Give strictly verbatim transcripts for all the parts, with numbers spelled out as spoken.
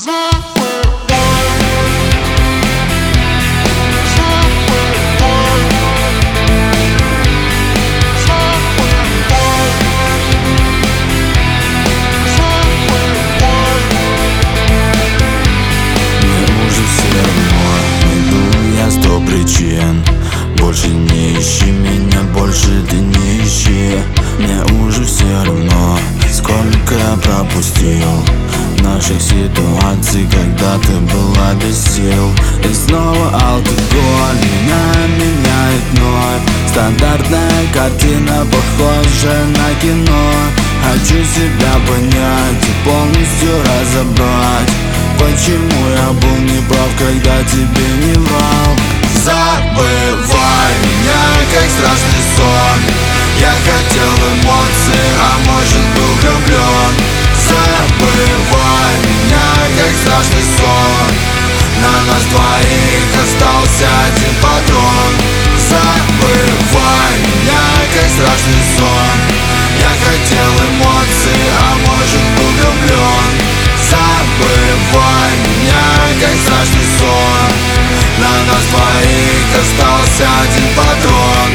Больше не ищи меня, больше ты не ищи. Мне уже все равно, сколько я пропустил наших ситуаций, когда ты была без сил. И снова алкоголь меня меняет вновь. Стандартная картина, похожа на кино. Хочу себя понять и полностью разобрать, почему я был неправ, когда тебе не врал. Забывай меня, как страшный сон. Я хотел эмоций, а может был влюблен. Забывай меня, как страшный сон. На нас двоих остался один патрон. Забывай меня, как страшный сон. Я хотел эмоций, а может был влюблен. Забывай меня, как страшный сон. На нас двоих остался один патрон.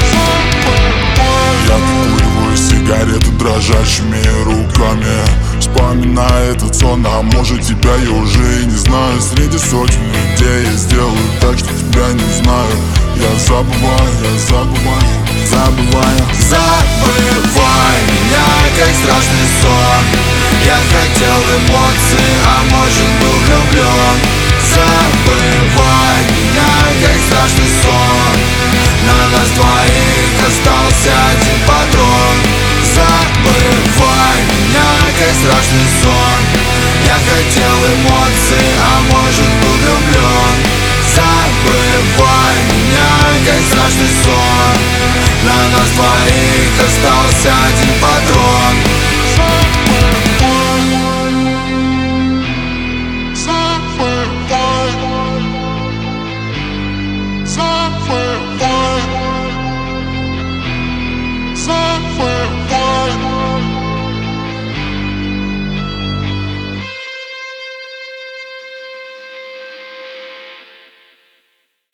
Я выкуриваю сигареты дрожащими руками, вспоминая этот сон, а может тебя я уже и не знаю. Среди сотен людей я сделаю так, что тебя не узнаю. Я забываю, я забываю, забываю. Забывай меня, как страшный сон. Я хотел эмоций, а может был влюблен. Забывай меня, как страшный сон. На нас двоих остался один патрон. Забывай меня, как страшный сон. Я хотел эмоций, а может был влюблен. Забывай меня, как страшный сон. На нас двоих остался один патрон.